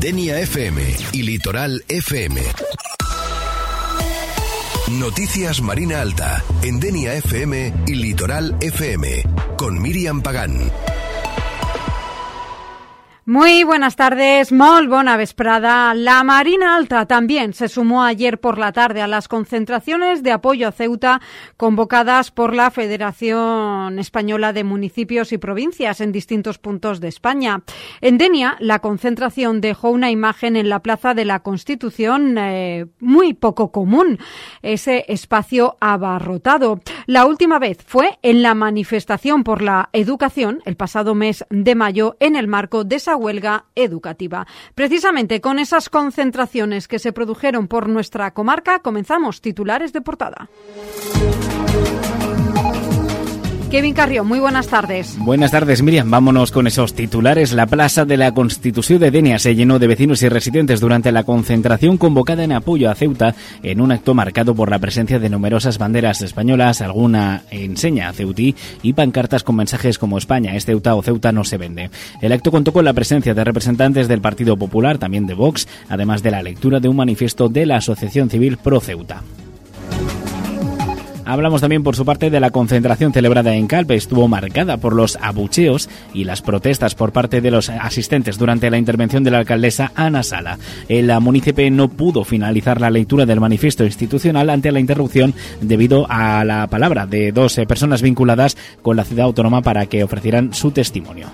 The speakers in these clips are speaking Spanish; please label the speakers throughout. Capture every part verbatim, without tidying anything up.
Speaker 1: Denia F M y Litoral F M. Noticias Marina Alta en Denia F M y Litoral F M con Miriam Pagán.
Speaker 2: Muy buenas tardes, molt bona vesprada. La Marina Alta también se sumó ayer por la tarde a las concentraciones de apoyo a Ceuta convocadas por la Federación Española de Municipios y Provincias en distintos puntos de España. En Denia, la concentración dejó una imagen en la Plaza de la Constitución eh, muy poco común, ese espacio abarrotado. La última vez fue en la manifestación por la educación el pasado mes de mayo en el marco de esa huelga educativa. Precisamente con esas concentraciones que se produjeron por nuestra comarca, comenzamos titulares de portada. Kevin Carrió, muy buenas tardes.
Speaker 3: Buenas tardes, Miriam. Vámonos con esos titulares. La Plaza de la Constitución de Denia se llenó de vecinos y residentes durante la concentración convocada en apoyo a Ceuta en un acto marcado por la presencia de numerosas banderas españolas, alguna enseña ceutí y pancartas con mensajes como España es Ceuta o Ceuta no se vende. El acto contó con la presencia de representantes del Partido Popular, también de Vox, además de la lectura de un manifiesto de la Asociación Civil Pro Ceuta. Hablamos también, por su parte, de la concentración celebrada en Calpe. Estuvo marcada por los abucheos y las protestas por parte de los asistentes durante la intervención de la alcaldesa Ana Sala. El municipio no pudo finalizar la lectura del manifiesto institucional ante la interrupción debido a la palabra de dos personas vinculadas con la ciudad autónoma para que ofrecieran su testimonio.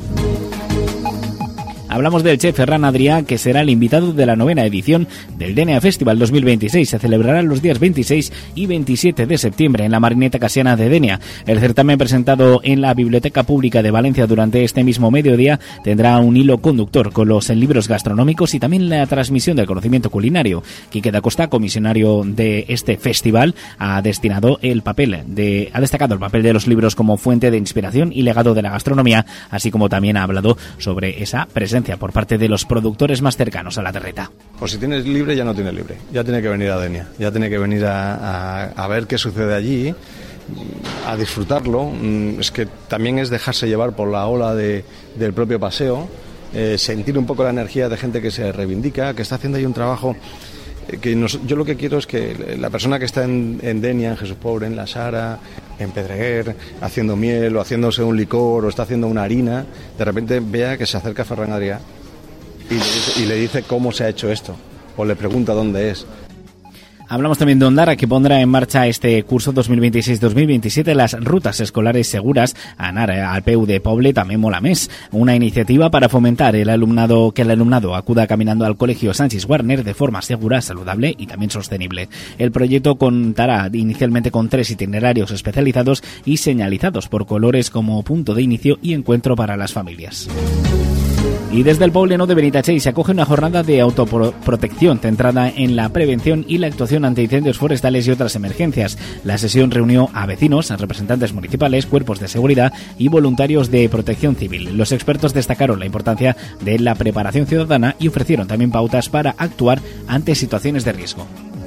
Speaker 3: Hablamos del chef Ferran Adrià, que será el invitado de la novena edición del Denia Festival dos mil veintiséis. Se celebrará los días veintiséis y veintisiete de septiembre en la Marineta Casiana de Denia. El certamen, presentado en la Biblioteca Pública de Valencia durante este mismo mediodía, tendrá un hilo conductor con los libros gastronómicos y también la transmisión del conocimiento culinario. Quique da Costa, comisionario de este festival, ha destinado el papel de, ha destacado el papel de los libros como fuente de inspiración y legado de la gastronomía, así como también ha hablado sobre esa presencia por parte de los productores más cercanos a la terreta.
Speaker 4: Pues si tienes libre, ya no tienes libre, ya tiene que venir a Denia, ya tiene que venir a, a, a ver qué sucede allí, a disfrutarlo. Es que también es dejarse llevar por la ola de, del propio paseo, eh, sentir un poco la energía de gente que se reivindica, que está haciendo ahí un trabajo que nos, yo lo que quiero es que la persona que está en, en Denia, en Jesús Pobre, en La Sara, en Pedreguer, haciendo miel o haciéndose un licor o está haciendo una harina, de repente vea que se acerca a Ferran Adrià y le dice, y le dice cómo se ha hecho esto o le pregunta dónde es.
Speaker 3: Hablamos también de Ondara, que pondrá en marcha este curso dos mil veintiséis dos mil veintisiete las rutas escolares seguras a anar al Peu de Poble, también Molamés, una iniciativa para fomentar el alumnado que el alumnado acuda caminando al colegio Sánchez Warner de forma segura, saludable y también sostenible. El proyecto contará inicialmente con tres itinerarios especializados y señalizados por colores como punto de inicio y encuentro para las familias. Y desde el Pobleno de Benitatxell se acoge una jornada de autoprotección centrada en la prevención y la actuación ante incendios forestales y otras emergencias. La sesión reunió a vecinos, a representantes municipales, cuerpos de seguridad y voluntarios de protección civil. Los expertos destacaron la importancia de la preparación ciudadana y ofrecieron también pautas para actuar ante situaciones de riesgo.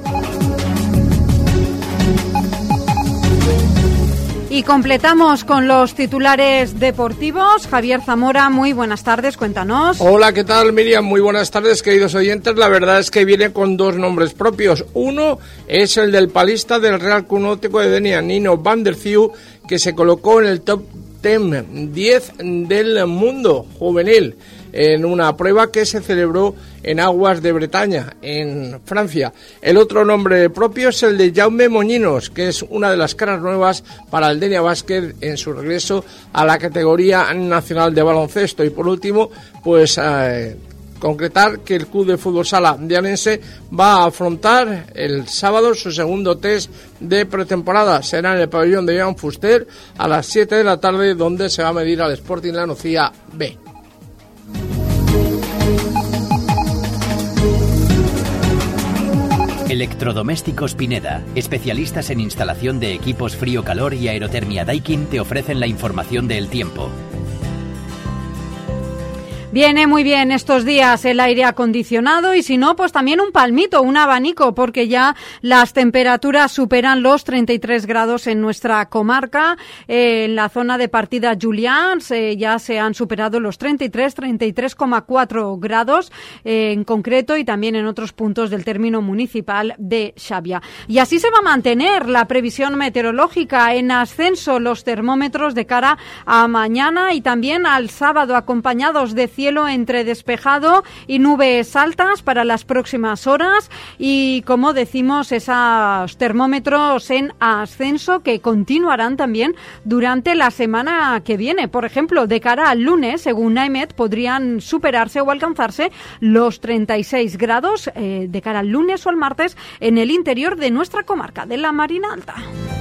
Speaker 2: Y completamos con los titulares deportivos. Javier Zamora, muy buenas tardes, cuéntanos.
Speaker 5: Hola, ¿qué tal, Miriam? Muy buenas tardes, queridos oyentes. La verdad es que viene con dos nombres propios. Uno es el del palista del Real Club Náutico de Denia, Nino van der Ziel, que se colocó en el top diez del mundo juvenil en una prueba que se celebró en aguas de Bretaña, en Francia. El otro nombre propio es el de Jaume Moñinos, que es una de las caras nuevas para el Denia Basket en su regreso a la categoría nacional de baloncesto. Y por último, pues eh, concretar que el Club de Fútbol Sala dianense va a afrontar el sábado su segundo test de pretemporada. Será en el pabellón de Joan Fuster a las siete de la tarde, donde se va a medir al Sporting La Nucía B.
Speaker 6: Electrodomésticos Pineda, especialistas en instalación de equipos frío-calor y aerotermia Daikin, te ofrecen la información del tiempo.
Speaker 2: Viene muy bien estos días el aire acondicionado y si no, pues también un palmito, un abanico, porque ya las temperaturas superan los treinta y tres grados en nuestra comarca. Eh, en la zona de partida Julians eh, ya se han superado los treinta y tres, treinta y tres coma cuatro grados eh, en concreto y también en otros puntos del término municipal de Xàbia. Y así se va a mantener la previsión meteorológica, en ascenso los termómetros de cara a mañana y también al sábado, acompañados de cielo entre despejado y nubes altas para las próximas horas y, como decimos, esos termómetros en ascenso que continuarán también durante la semana que viene. Por ejemplo, de cara al lunes, según NAEMET, podrían superarse o alcanzarse los treinta y seis grados eh, de cara al lunes o al martes en el interior de nuestra comarca de la Marina Alta.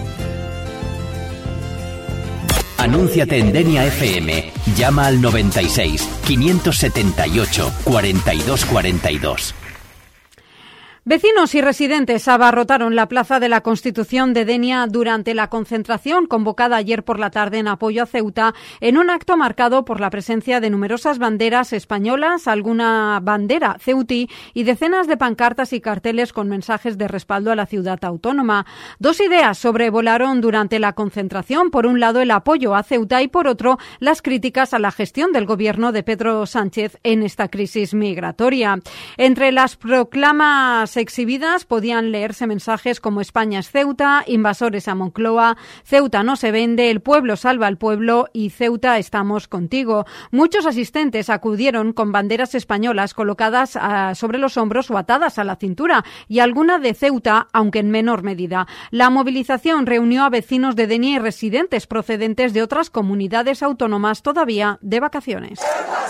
Speaker 6: Anúnciate en Denia F M. Llama al noventa y seis, quinientos setenta y ocho, cuarenta y dos cuarenta y dos.
Speaker 2: Vecinos y residentes abarrotaron la Plaza de la Constitución de Denia durante la concentración convocada ayer por la tarde en apoyo a Ceuta, en un acto marcado por la presencia de numerosas banderas españolas, alguna bandera ceutí y decenas de pancartas y carteles con mensajes de respaldo a la ciudad autónoma. Dos ideas sobrevolaron durante la concentración: por un lado, el apoyo a Ceuta y por otro, las críticas a la gestión del gobierno de Pedro Sánchez en esta crisis migratoria. Entre las proclamas exhibidas podían leerse mensajes como España es Ceuta, invasores a Moncloa, Ceuta no se vende, el pueblo salva al pueblo y Ceuta estamos contigo. Muchos asistentes acudieron con banderas españolas colocadas uh, sobre los hombros o atadas a la cintura y alguna de Ceuta, aunque en menor medida. La movilización reunió a vecinos de Denia y residentes procedentes de otras comunidades autónomas todavía de vacaciones.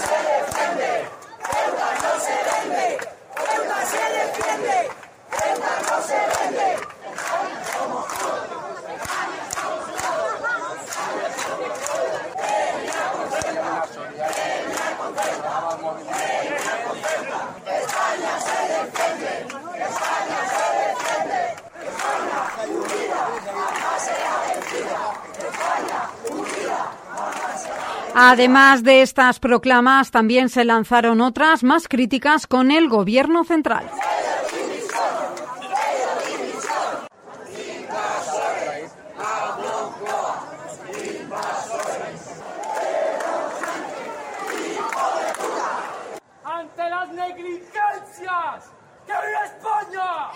Speaker 2: Además de estas proclamas, también se lanzaron otras más críticas con el gobierno central.
Speaker 7: ¡Ante las negligencias! ¡Que viva España!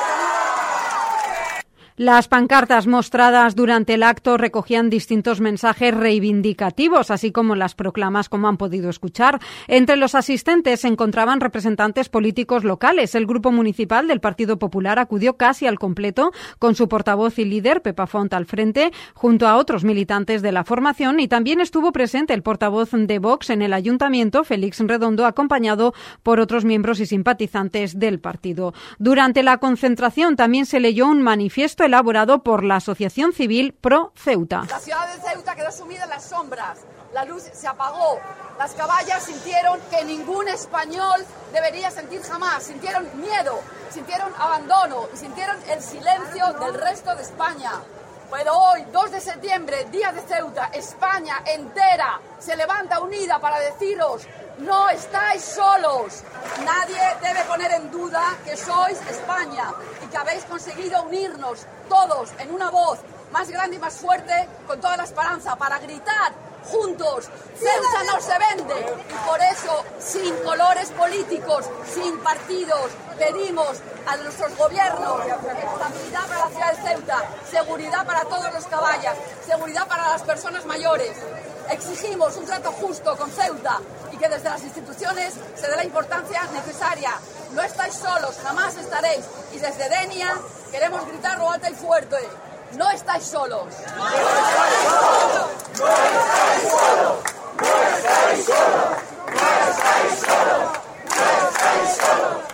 Speaker 2: Las pancartas mostradas durante el acto recogían distintos mensajes reivindicativos, así como las proclamas, como han podido escuchar. Entre los asistentes se encontraban representantes políticos locales. El grupo municipal del Partido Popular acudió casi al completo, con su portavoz y líder, Pepa Font, al frente, junto a otros militantes de la formación, y también estuvo presente el portavoz de Vox en el Ayuntamiento, Félix Redondo, acompañado por otros miembros y simpatizantes del partido. Durante la concentración también se leyó un manifiesto elaborado por la Asociación Civil Pro Ceuta.
Speaker 8: La ciudad de Ceuta quedó sumida en las sombras, la luz se apagó, las caballas sintieron que ningún español debería sentir jamás, sintieron miedo, sintieron abandono y sintieron el silencio del resto de España. Pero hoy, dos de septiembre, día de Ceuta, España entera se levanta unida para deciros: no estáis solos. Nadie debe poner en duda que sois España y que habéis conseguido unirnos todos en una voz más grande y más fuerte, con toda la esperanza para gritar juntos: Ceuta no se vende. Y por eso, sin colores políticos, sin partidos, pedimos a nuestros gobiernos estabilidad para la ciudad de Ceuta, seguridad para todos los caballas, seguridad para las personas mayores. Exigimos un trato justo con Ceuta y que desde las instituciones se dé la importancia necesaria. No estáis solos, jamás estaréis. Y desde Denia queremos gritarlo alto y fuerte: no estáis solos. No estáis solos. No estáis solos. No estáis solos. No estáis solos. No estáis solos.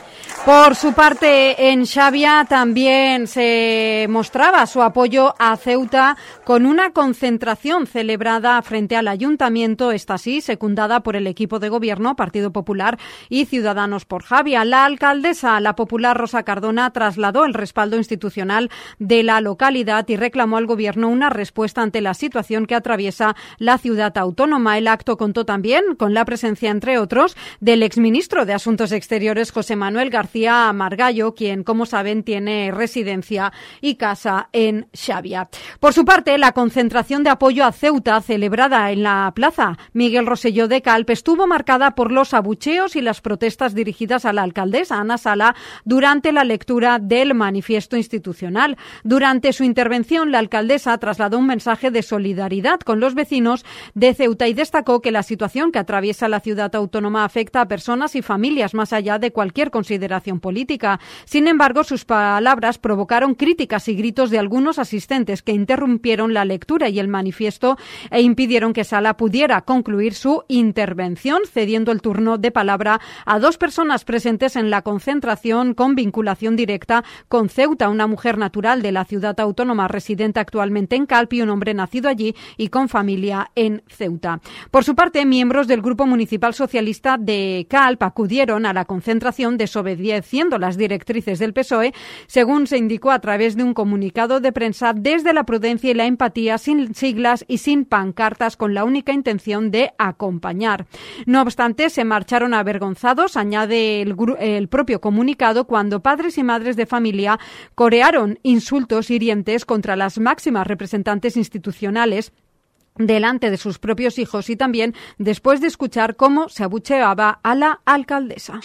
Speaker 2: Por su parte, en Xavia también se mostraba su apoyo a Ceuta con una concentración celebrada frente al Ayuntamiento, esta sí, secundada por el equipo de gobierno, Partido Popular y Ciudadanos por Xavia. La alcaldesa, la popular Rosa Cardona, trasladó el respaldo institucional de la localidad y reclamó al gobierno una respuesta ante la situación que atraviesa la ciudad autónoma. El acto contó también con la presencia, entre otros, del exministro de Asuntos Exteriores, José Manuel García Margallo, quien, como saben, tiene residencia y casa en Xavia. Por su parte, la concentración de apoyo a Ceuta, celebrada en la plaza Miguel Rosselló de Calp, estuvo marcada por los abucheos y las protestas dirigidas a la alcaldesa Ana Sala durante la lectura del manifiesto institucional. Durante su intervención, la alcaldesa trasladó un mensaje de solidaridad con los vecinos de Ceuta y destacó que la situación que atraviesa la ciudad autónoma afecta a personas y familias más allá de cualquier consideración política. Sin embargo, sus palabras provocaron críticas y gritos de algunos asistentes que interrumpieron la lectura y el manifiesto e impidieron que Sala pudiera concluir su intervención, cediendo el turno de palabra a dos personas presentes en la concentración con vinculación directa con Ceuta, una mujer natural de la ciudad autónoma residente actualmente en Calp y un hombre nacido allí y con familia en Ceuta. Por su parte, miembros del Grupo Municipal Socialista de Calp acudieron a la concentración desobediendo las directrices del P S O E, según se indicó a través de un comunicado de prensa, desde la prudencia y la empatía, sin siglas y sin pancartas, con la única intención de acompañar. No obstante, se marcharon avergonzados, añade el, el propio comunicado, cuando padres y madres de familia corearon insultos hirientes contra las máximas representantes institucionales delante de sus propios hijos y también después de escuchar cómo se abucheaba a la alcaldesa.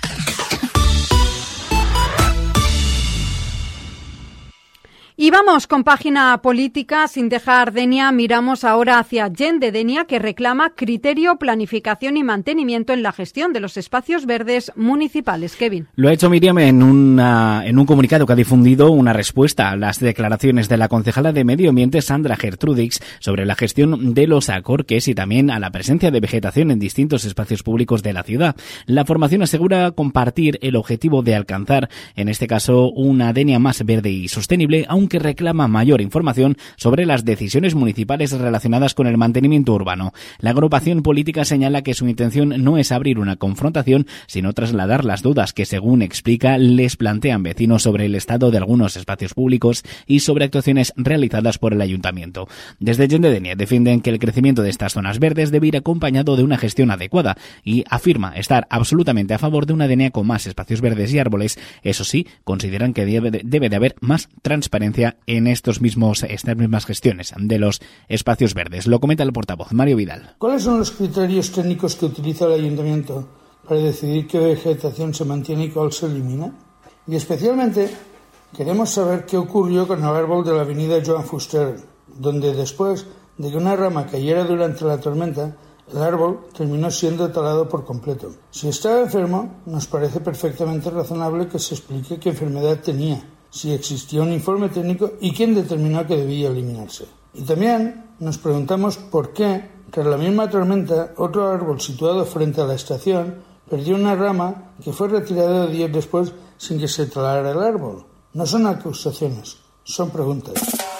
Speaker 2: Y vamos con página política, sin dejar Denia, miramos ahora hacia Gente Denia, que reclama criterio, planificación y mantenimiento en la gestión de los espacios verdes municipales. Kevin.
Speaker 3: Lo ha hecho Miriam en, una, en un comunicado que ha difundido una respuesta a las declaraciones de la concejala de Medio Ambiente, Sandra Gertrudix, sobre la gestión de los acorques y también a la presencia de vegetación en distintos espacios públicos de la ciudad. La formación asegura compartir el objetivo de alcanzar, en este caso, una Denia más verde y sostenible, aunque que reclama mayor información sobre las decisiones municipales relacionadas con el mantenimiento urbano. La agrupación política señala que su intención no es abrir una confrontación, sino trasladar las dudas que, según explica, les plantean vecinos sobre el estado de algunos espacios públicos y sobre actuaciones realizadas por el ayuntamiento. Desde Gente Denia defienden que el crecimiento de estas zonas verdes debe ir acompañado de una gestión adecuada y afirma estar absolutamente a favor de una Denia con más espacios verdes y árboles. Eso sí, consideran que debe de, debe de haber más transparencia en estos mismos, estas mismas gestiones de los espacios verdes. Lo comenta el portavoz, Mario Vidal.
Speaker 9: ¿Cuáles son los criterios técnicos que utiliza el ayuntamiento para decidir qué vegetación se mantiene y cuál se elimina? Y especialmente queremos saber qué ocurrió con el árbol de la avenida Joan Fuster, donde después de que una rama cayera durante la tormenta, el árbol terminó siendo talado por completo. Si estaba enfermo, nos parece perfectamente razonable que se explique qué enfermedad tenía, si existía un informe técnico y quién determinó que debía eliminarse. Y también nos preguntamos por qué, tras la misma tormenta, otro árbol situado frente a la estación perdió una rama que fue retirada días después sin que se talara el árbol. No son acusaciones, son preguntas.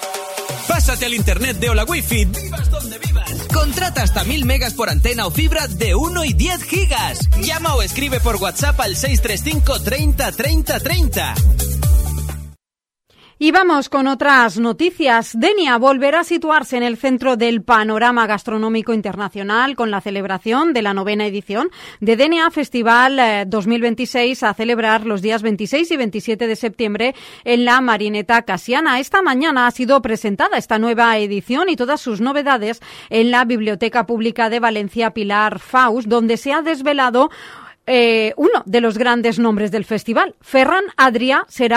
Speaker 10: Pásate al internet de Hola Wifi, vivas donde vivas. Contrata hasta mil megas por antena o fibra de uno y diez gigas. Llama o escribe por WhatsApp al seis tres cinco treinta treinta treinta.
Speaker 2: Y vamos con otras noticias. Denia volverá a situarse en el centro del panorama gastronómico internacional con la celebración de la novena edición de Denia Festival dos mil veintiséis, a celebrar los días veintiséis y veintisiete de septiembre en la Marineta Casiana. Esta mañana ha sido presentada esta nueva edición y todas sus novedades en la Biblioteca Pública de Valencia Pilar Faust, donde se ha desvelado eh, uno de los grandes nombres del festival. Ferran Adrià será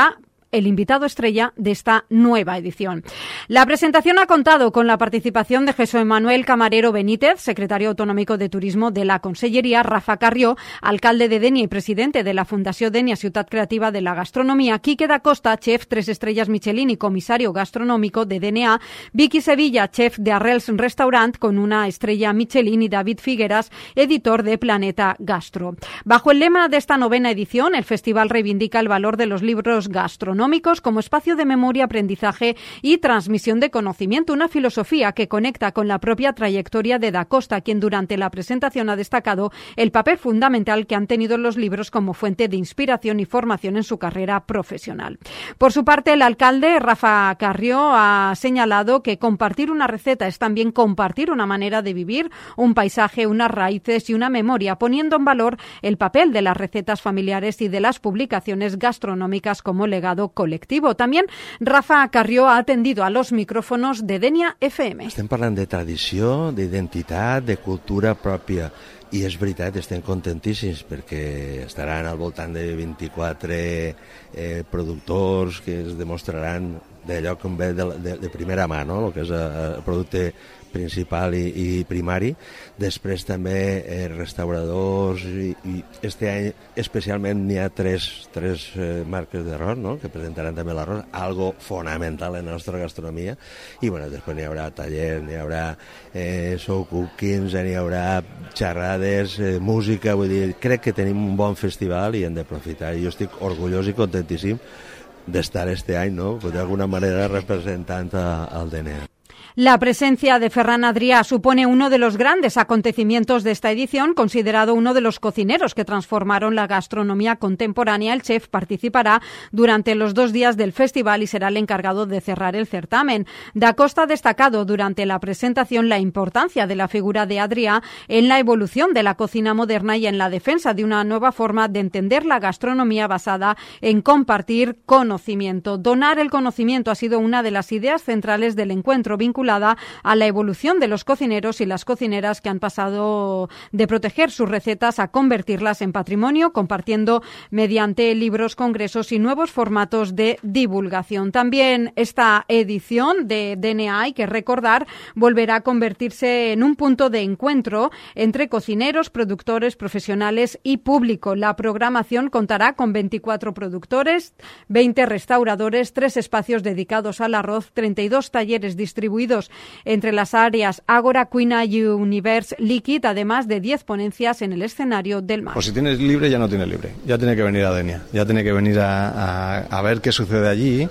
Speaker 2: el invitado estrella de esta nueva edición. La presentación ha contado con la participación de Jesús Manuel Camarero Benítez, secretario autonómico de Turismo de la Consellería, Rafa Carrió, alcalde de Denia y presidente de la Fundació Denia Ciutat Creativa de la Gastronomía, Quique da Costa, chef tres estrellas Michelin y comisario gastronómico de D N A, Vicky Sevilla, chef de Arrels Restaurant con una estrella Michelin, y David Figueras, editor de Planeta Gastro. Bajo el lema de esta novena edición, el festival reivindica el valor de los libros gastronómicos como espacio de memoria, aprendizaje y transmisión de conocimiento, una filosofía que conecta con la propia trayectoria de Da Costa, quien durante la presentación ha destacado el papel fundamental que han tenido los libros como fuente de inspiración y formación en su carrera profesional. Por su parte, el alcalde Rafa Carrió ha señalado que compartir una receta es también compartir una manera de vivir, un paisaje, unas raíces y una memoria, poniendo en valor el papel de las recetas familiares y de las publicaciones gastronómicas como legado colectivo. También Rafa Carrió ha atendido a los micrófonos de Denia F M.
Speaker 11: Estem parlant de tradició, d'identitat, de cultura pròpia. I és veritat, estem contentíssims perquè estaran al voltant de vint-i-quatre eh, productors que es demostraran d'allò que ve de, de, de primera mà, no? El que és el producte principal i, i primari. Després també eh, restauradors i, i este any especialment n'hi ha tres, tres eh, marques d'arròs, no? Que presentaran també l'arròs, algo fonamental en la nostra gastronomia. I bueno, després n'hi haurà tallers, n'hi haurà eh, show cookings, n'hi haurà xerrades, eh, música, vull dir, crec que tenim un bon festival i hem d'aprofitar. Jo estic orgullós i contentíssim d'estar este any, no? Pues de alguna manera representant al D N A.
Speaker 2: La presencia de Ferran Adrià supone uno de los grandes acontecimientos de esta edición, considerado uno de los cocineros que transformaron la gastronomía contemporánea. El chef participará durante los dos días del festival y será el encargado de cerrar el certamen. Da Costa ha destacado durante la presentación la importancia de la figura de Adrià en la evolución de la cocina moderna y en la defensa de una nueva forma de entender la gastronomía basada en compartir conocimiento. Donar el conocimiento ha sido una de las ideas centrales del encuentro, vinculada a la evolución de los cocineros y las cocineras que han pasado de proteger sus recetas a convertirlas en patrimonio, compartiendo mediante libros, congresos y nuevos formatos de divulgación. También esta edición de D N A, hay que recordar, volverá a convertirse en un punto de encuentro entre cocineros, productores, profesionales y público. La programación contará con veinticuatro productores, veinte restauradores, tres espacios dedicados al arroz, treinta y dos talleres distribuidos entre las áreas Ágora, Cuina y Universe Liquid, además de diez ponencias en el escenario del mar.
Speaker 4: Pues si tienes libre, ya no tienes libre. Ya tiene que venir a Denia. Ya tiene que venir a, a, a ver qué sucede allí,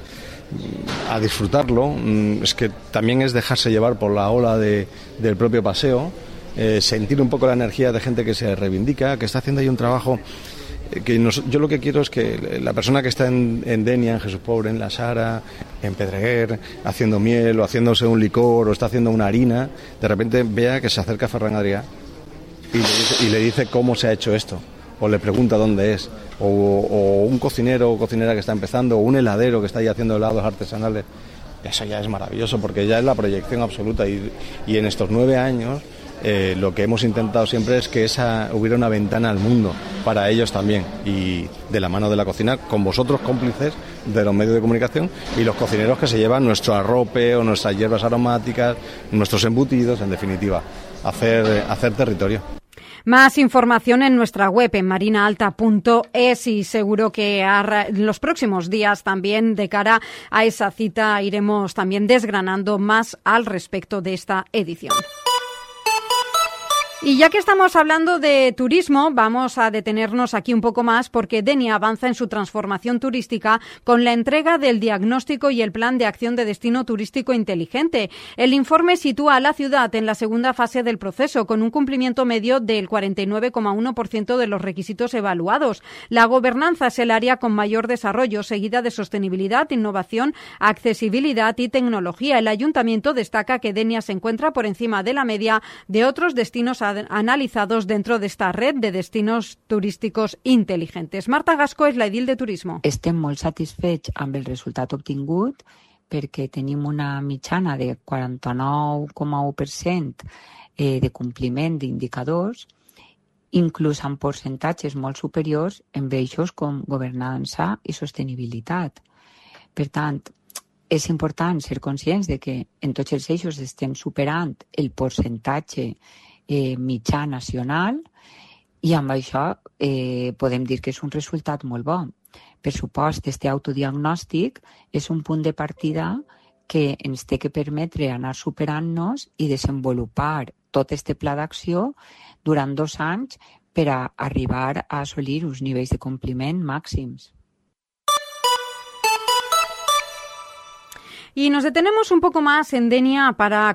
Speaker 4: a disfrutarlo. Es que también es dejarse llevar por la ola de, del propio paseo, eh, sentir un poco la energía de gente que se reivindica, que está haciendo ahí un trabajo. Que nos, yo lo que quiero es que la persona que está en, en Denia, en Jesús Pobre, en La Sara, en Pedreguer, haciendo miel o haciéndose un licor o está haciendo una harina, de repente vea que se acerca a Ferran Adrià y le dice, y le dice cómo se ha hecho esto, o le pregunta dónde es, o, o un cocinero o cocinera que está empezando, o un heladero que está ahí haciendo helados artesanales. Eso ya es maravilloso porque ya es la proyección absoluta y, y en estos nueve años Eh, lo que hemos intentado siempre es que esa hubiera una ventana al mundo para ellos también, y de la mano de la cocina, con vosotros cómplices de los medios de comunicación y los cocineros que se llevan nuestro arrope o nuestras hierbas aromáticas, nuestros embutidos, en definitiva, hacer, hacer territorio.
Speaker 2: Más información en nuestra web, en marinaalta punto es, y seguro que en los próximos días también, de cara a esa cita, iremos también desgranando más al respecto de esta edición. Y ya que estamos hablando de turismo, vamos a detenernos aquí un poco más porque Denia avanza en su transformación turística con la entrega del diagnóstico y el plan de acción de destino turístico inteligente. El informe sitúa a la ciudad en la segunda fase del proceso, con un cumplimiento medio del cuarenta y nueve coma uno por ciento de los requisitos evaluados. La gobernanza es el área con mayor desarrollo, seguida de sostenibilidad, innovación, accesibilidad y tecnología. El ayuntamiento destaca que Denia se encuentra por encima de la media de otros destinos analizados dentro de esta red de destinos turísticos inteligentes. Marta Gasco és la edil de Turismo.
Speaker 12: Estem molt satisfets amb el resultat obtingut perquè tenim una mitjana de quaranta-nou coma u per cent eh, de compliment d'indicadors, inclús amb percentatges molt superiors en eixos com governança i sostenibilitat. Per tant, és important ser conscients de que en tots els eixos estem superant el percentatge eh, mitjà nacional i amb això eh, podem dir que és un resultat molt bo. Per supost, este autodiagnòstic és un punt de partida que ens té que permetre anar superant-nos i desenvolupar tot este pla d'acció durant dos anys per a arribar a assolir uns nivells de compliment màxims.
Speaker 2: Y nos detenemos un poco más en Denia para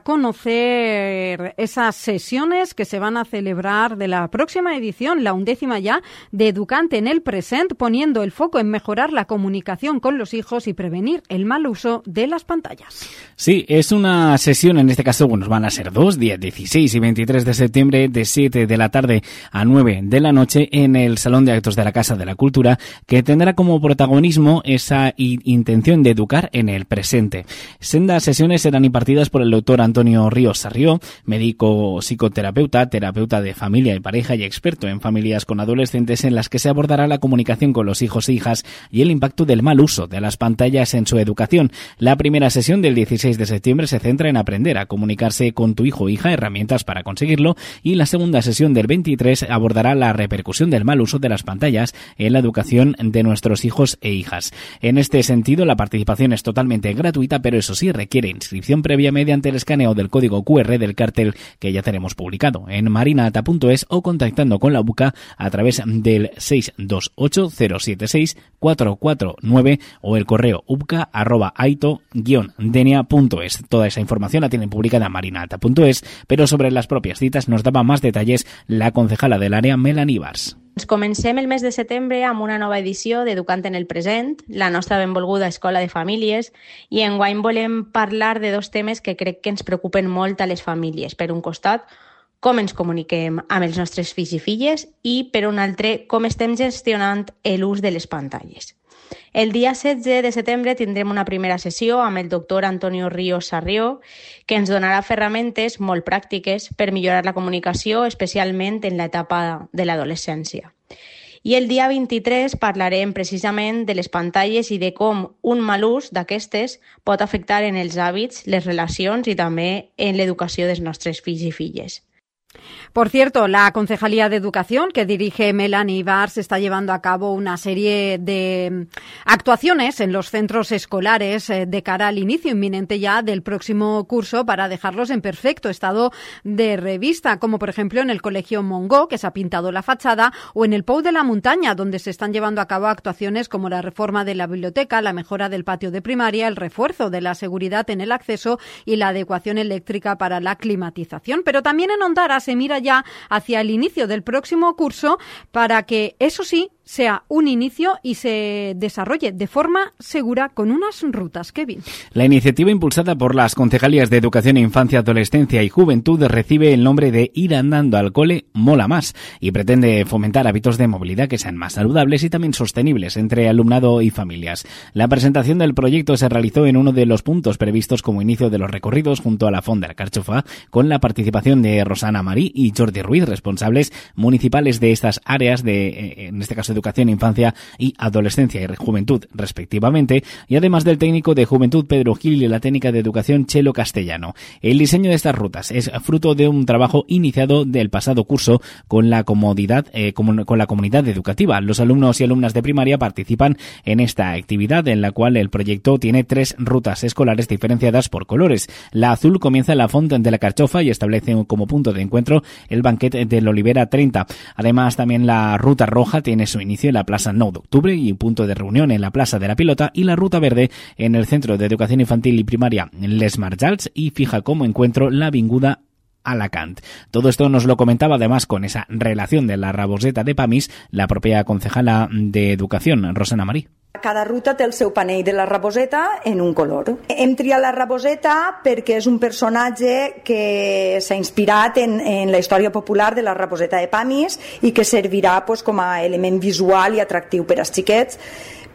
Speaker 2: conocer esas sesiones que se van a celebrar de la próxima edición, la undécima ya, de Educante en el Present, poniendo el foco en mejorar la comunicación con los hijos y prevenir el mal uso de las pantallas.
Speaker 3: Sí, es una sesión, en este caso, bueno, van a ser dos, días dieciséis y veintitrés de septiembre, de siete de la tarde a nueve de la noche, en el Salón de Actos de la Casa de la Cultura, que tendrá como protagonismo esa intención de educar en el presente. Sendas sesiones serán impartidas por el doctor Antonio Ríos Sarrió, médico psicoterapeuta, terapeuta de familia y pareja y experto en familias con adolescentes, en las que se abordará la comunicación con los hijos e hijas y el impacto del mal uso de las pantallas en su educación. La primera sesión del dieciséis de septiembre se centra en aprender a comunicarse con tu hijo o hija, herramientas para conseguirlo, y la segunda sesión del veintitrés abordará la repercusión del mal uso de las pantallas en la educación de nuestros hijos e hijas. En este sentido, la participación es totalmente gratuita, pero eso sí requiere inscripción previa mediante el escaneo del código cu erre del cartel que ya tenemos publicado en marinaalta punto es o contactando con la U C A a través del seis dos ocho cero siete seis cuatro cuatro nueve o el correo upca arroba aito guion denia punto es. Toda esa información la tienen publicada en marinaalta punto es, pero sobre las propias citas nos daba más detalles la concejala del área, Melanie Bars.
Speaker 13: Ens comencem el mes de setembre amb una nova edició d'Educant en el Present, la nostra benvolguda Escola de Famílies, i enguany volem parlar de dos temes que crec que ens preocupen molt a les famílies. Per un costat, com ens comuniquem amb els nostres fills i filles, i per un altre, com estem gestionant l'ús de les pantalles. El dia setze de setembre tindrem una primera sessió amb el doctor Antonio Ríos Sarrió, que ens donarà ferramentes molt pràctiques per millorar la comunicació, especialment en l'etapa de l'adolescència. I el dia vint-i-tres parlarem precisament de les pantalles i de com un mal ús d'aquestes pot afectar en els hàbits, les relacions i també en l'educació dels nostres fills i filles.
Speaker 2: Por cierto, la Concejalía de Educación que dirige Melanie Bars está llevando a cabo una serie de actuaciones en los centros escolares de cara al inicio inminente ya del próximo curso para dejarlos en perfecto estado de revista, como por ejemplo en el Colegio Mongó, que se ha pintado la fachada, o en el Pou de la Montaña, donde se están llevando a cabo actuaciones como la reforma de la biblioteca, la mejora del patio de primaria, el refuerzo de la seguridad en el acceso y la adecuación eléctrica para la climatización. Pero también en Ondara se mira ya hacia el inicio del próximo curso para que, eso sí, sea un inicio y se desarrolle de forma segura con unas rutas. Kevin.
Speaker 3: La iniciativa impulsada por las Concejalías de Educación, Infancia, Adolescencia y Juventud recibe el nombre de Ir andando al cole mola más y pretende fomentar hábitos de movilidad que sean más saludables y también sostenibles entre alumnado y familias. La presentación del proyecto se realizó en uno de los puntos previstos como inicio de los recorridos junto a la Font de la Carchofa, con la participación de Rosana Marí y Jordi Ruiz, responsables municipales de estas áreas de, en este caso, Educación, Infancia y Adolescencia y Juventud, respectivamente, y además del técnico de Juventud Pedro Gil y la técnica de Educación Chelo Castellano. El diseño de estas rutas es fruto de un trabajo iniciado del pasado curso con la comodidad, eh, con, con la comunidad educativa. Los alumnos y alumnas de primaria participan en esta actividad, en la cual el proyecto tiene tres rutas escolares diferenciadas por colores. La azul comienza en la Font de la Carchofa y establece como punto de encuentro el banquete del Olivera treinta. Además, también la ruta roja tiene su inicio en la Plaza nueve de octubre y punto de reunión en la Plaza de la Pilota, y la ruta verde en el Centro de Educación Infantil y Primaria Les Marjals, y fija como encuentro la Avinguda Alacant. Todo esto nos lo comentaba además con esa relación de la Raboseta de Pamis la propia concejala de Educación, Rosana Marí.
Speaker 14: Cada ruta té el seu panell de la Raboseta en un color. Hem triat la Raboseta perquè és un personatge que s'ha inspirat en, en la història popular de la Raboseta de Pamis i que servirà pues, com a element visual i atractiu per als xiquets,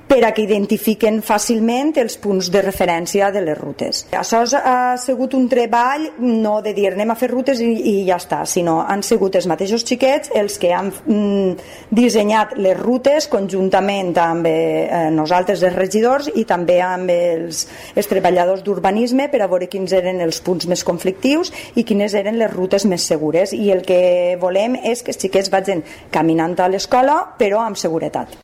Speaker 14: per a que identifiquen fàcilment els punts de referència de les rutes. Això ha sigut un treball no de dir anem a fer rutes i, i ja està, sinó han sigut els mateixos xiquets els que han mm, dissenyat les rutes conjuntament amb eh, nosaltres els regidors i també amb els, els treballadors d'urbanisme per a veure quins eren els punts més conflictius i quines eren les rutes més segures, i el que volem és que els xiquets vagin caminant a l'escola però amb seguretat.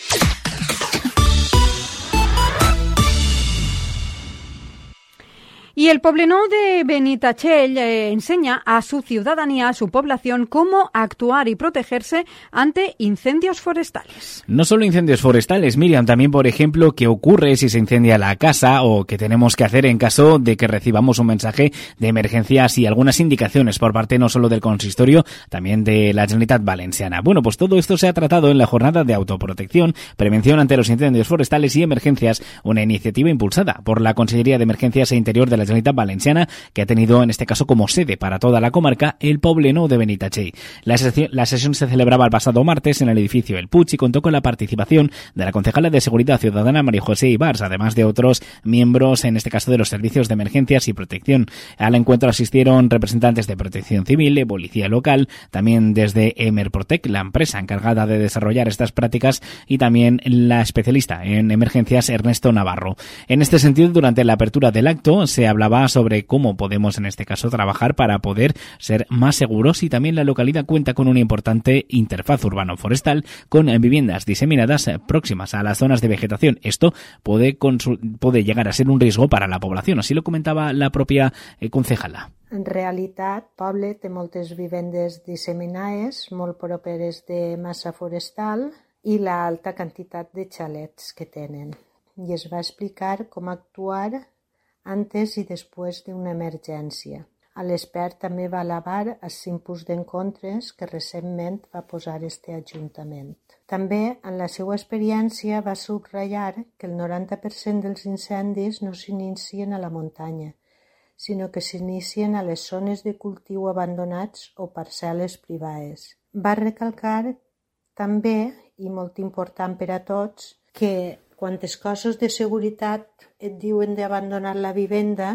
Speaker 2: Y el Poblenou de Benitatxell eh, enseña a su ciudadanía, a su población, cómo actuar y protegerse ante incendios forestales.
Speaker 3: No solo incendios forestales, Miriam, también, por ejemplo, qué ocurre si se incendia la casa o qué tenemos que hacer en caso de que recibamos un mensaje de emergencias y algunas indicaciones por parte no solo del consistorio, también de la Generalitat Valenciana. Bueno, pues todo esto se ha tratado en la jornada de autoprotección, prevención ante los incendios forestales y emergencias, una iniciativa impulsada por la Consellería de Emergencias e Interior de la Generalitat Valenciana, que ha tenido en este caso como sede para toda la comarca el Poblenou de Benitatxell. La sesión, la sesión se celebraba el pasado martes en el edificio El Puig y contó con la participación de la concejala de Seguridad Ciudadana María José Ibars, además de otros miembros, en este caso de los servicios de emergencias y protección. Al encuentro asistieron representantes de Protección Civil, Policía Local, también desde Emerprotec, la empresa encargada de desarrollar estas prácticas, y también la especialista en emergencias Ernesto Navarro. En este sentido, durante la apertura del acto se hablaba sobre cómo podemos en este caso trabajar para poder ser más seguros, y también la localidad cuenta con una importante interfaz urbano-forestal con viviendas diseminadas próximas a las zonas de vegetación. Esto puede, puede llegar a ser un riesgo para la población, así lo comentaba la propia eh, concejala.
Speaker 15: En realitat, poble té moltes vivendes disseminades, molt properes de massa forestal i la alta quantitat de xalets que tenen. I es va explicar com actuar antes i després d'una emergència. L'expert també va alabar els simpus d'encontres que recentment va posar este Ajuntament. També, en la seva experiència, va subratllar que el noranta per cent dels incendis no s'inicien a la muntanya, sinó que s'inicien a les zones de cultiu abandonats o parcel·les privades. Va recalcar també, i molt important per a tots, que quantes coses de seguretat et diuen d'abandonar la vivenda,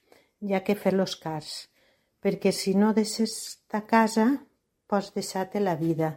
Speaker 15: hi ha que fer-los cas, perquè si no deixes ta casa, pots deixar-te la vida.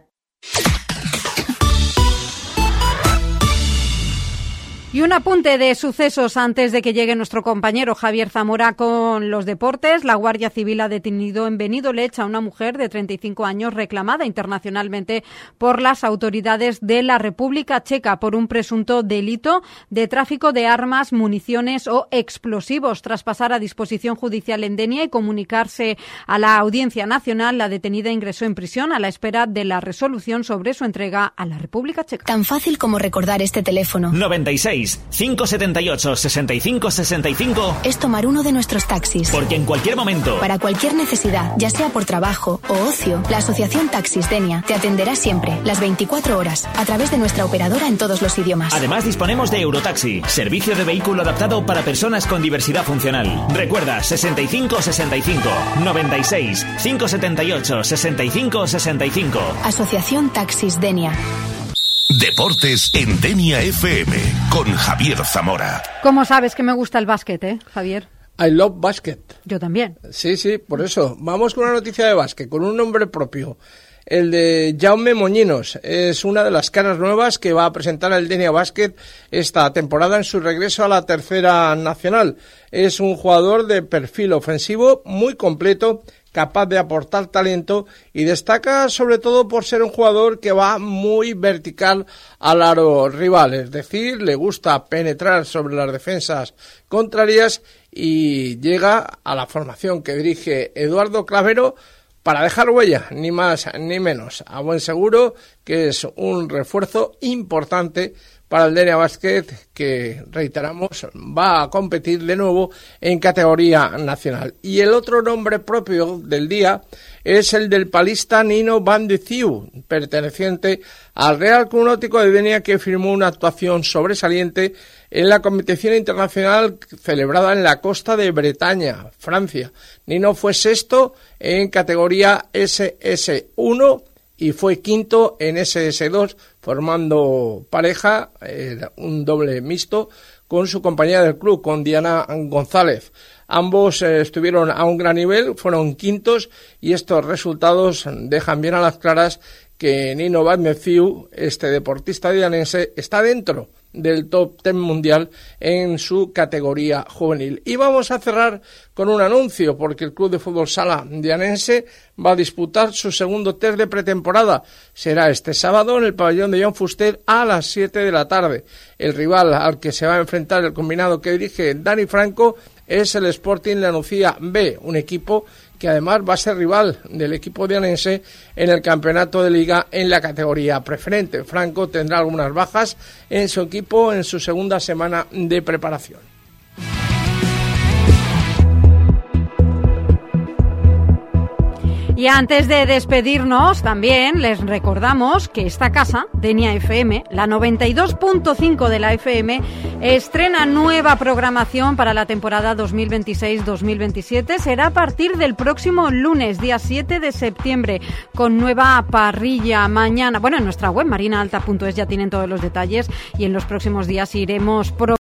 Speaker 2: Y un apunte de sucesos antes de que llegue nuestro compañero Javier Zamora con los deportes. La Guardia Civil ha detenido en Benidorm a una mujer de treinta y cinco años reclamada internacionalmente por las autoridades de la República Checa por un presunto delito de tráfico de armas, municiones o explosivos. Tras pasar a disposición judicial en Denia y comunicarse a la Audiencia Nacional, la detenida ingresó en prisión a la espera de la resolución sobre su entrega a la República Checa.
Speaker 16: Tan fácil como recordar este teléfono.
Speaker 17: noventa y seis, cinco setenta y ocho, sesenta y cinco sesenta y cinco.
Speaker 16: Es tomar uno de nuestros taxis.
Speaker 17: Porque en cualquier momento,
Speaker 16: para cualquier necesidad, ya sea por trabajo o ocio, la Asociación Taxis Denia te atenderá siempre, las veinticuatro horas, a través de nuestra operadora en todos los idiomas.
Speaker 17: Además, disponemos de Eurotaxi, servicio de vehículo adaptado para personas con diversidad funcional. Recuerda, sesenta y cinco sesenta y cinco, noventa y seis, cinco setenta y ocho, sesenta y cinco sesenta y cinco.
Speaker 16: Asociación Taxis Denia.
Speaker 1: Deportes en Denia F M con Javier Zamora.
Speaker 2: ¿Cómo sabes que me gusta el básquet, eh, Javier?
Speaker 5: I love basket.
Speaker 2: Yo también.
Speaker 5: Sí, sí, por eso. Vamos con una noticia de básquet, con un nombre propio. El de Jaume Moñinos. Es una de las caras nuevas que va a presentar el Denia Basket esta temporada en su regreso a la tercera nacional. Es un jugador de perfil ofensivo muy completo, capaz de aportar talento, y destaca sobre todo por ser un jugador que va muy vertical al aro rival, es decir, le gusta penetrar sobre las defensas contrarias y llega a la formación que dirige Eduardo Clavero para dejar huella, ni más ni menos. A buen seguro que es un refuerzo importante para el Denia Basket, que, reiteramos, va a competir de nuevo en categoría nacional. Y el otro nombre propio del día es el del palista Nino Van de Thieu, perteneciente al Real Club Náutico de Denia, que firmó una actuación sobresaliente en la competición internacional celebrada en la costa de Bretaña, Francia. Nino fue sexto en categoría ese ese uno y fue quinto en ese ese dos, formando pareja, eh, un doble mixto, con su compañera del club, con Diana González. Ambos eh, estuvieron a un gran nivel, fueron quintos, y estos resultados dejan bien a las claras que Nino Van der Thieu, este deportista dianense, está dentro del top diez mundial en su categoría juvenil. Y vamos a cerrar con un anuncio, porque el Club de Fútbol Sala dianense va a disputar su segundo test de pretemporada. Será este sábado en el pabellón de Joan Fuster a las siete de la tarde. El rival al que se va a enfrentar el combinado que dirige Dani Franco es el Sporting Lanucía B, un equipo que además va a ser rival del equipo dianense en el campeonato de liga en la categoría preferente. Franco tendrá algunas bajas en su equipo en su segunda semana de preparación.
Speaker 2: Y antes de despedirnos, también les recordamos que esta casa, Denia F M, la noventa y dos punto cinco de la F M, estrena nueva programación para la temporada dos mil veintiséis dos mil veintisiete. Será a partir del próximo lunes, día siete de septiembre, con nueva parrilla mañana. Bueno, en nuestra web, marina alta punto es, ya tienen todos los detalles, y en los próximos días iremos pro